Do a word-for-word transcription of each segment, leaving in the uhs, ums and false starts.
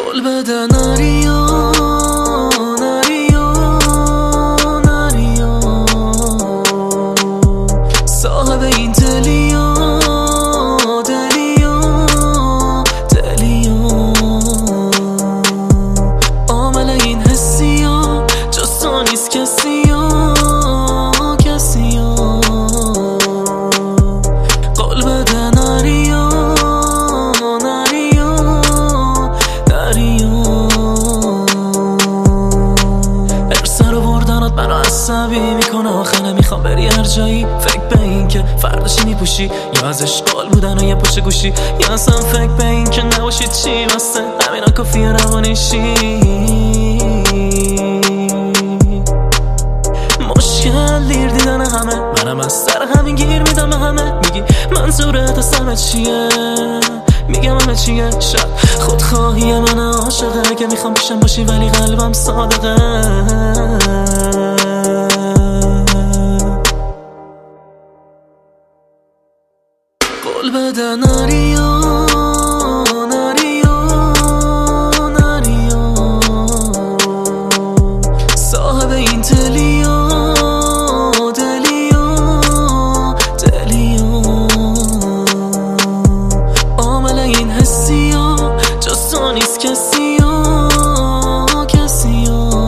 قول بده نریا نریا نریا صاحب این دلیا دلیا دلیا عامل این حسیا جز تو نیست کسیا کسیا قول بده نریا منو عصبی میکنه آخه نمیخوام بری هر جایی فکر به این که فرداشی میپوشی یا از اشغال بودن و یه پشت گوشی یا اصلا فکر به این که نباشی چی واسه همینا کافی روانیشی مشکل دیر دیدن همه منم از سر همین گیر میدم همه میگی منظورت از همه چیه میگم همه چیه شب خودخواهی من عاشقه که میخوام پیشم باشی ولی قلبم صادقه قول بده نریا نریا نریا صاحب این دلیا دلیا دلیا عامل این حسیا جز تو نیست کسیا کسیا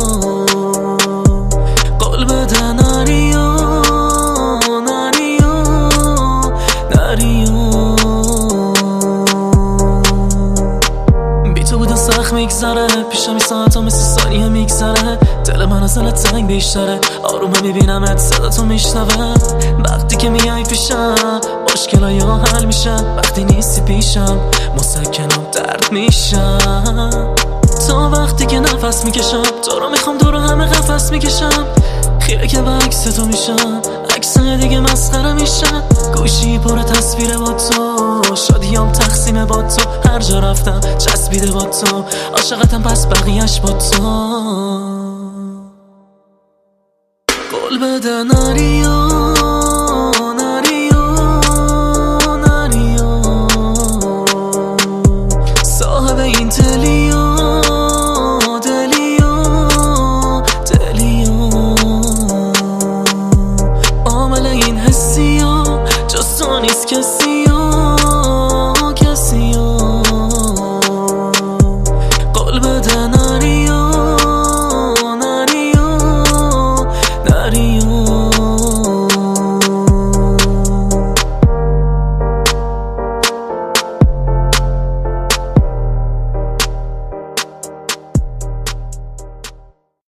قول بده نریا بی تو بودن سخت میگذره پیشم این ساعت ها مثل ثانیه میگذره دل من از دلت تنگ بیشتره آرومه میبینمت صدا تو میشنوه وقتی که میای پیشم مشکلای ها حل میشن وقتی نیستی پیشم مسکنم درد میشم تا وقتی که نفس میکشم تو رو میخوام دور همه قفس میکشم خیره که با عکس تو میشم عکس دیگه مسخره میشن گوشی پر تصویر با تو شادیام تقسیم با تو هر جا رفتم چسبیده با تو عاشقتم پس بقیهش با تو قول بده نریا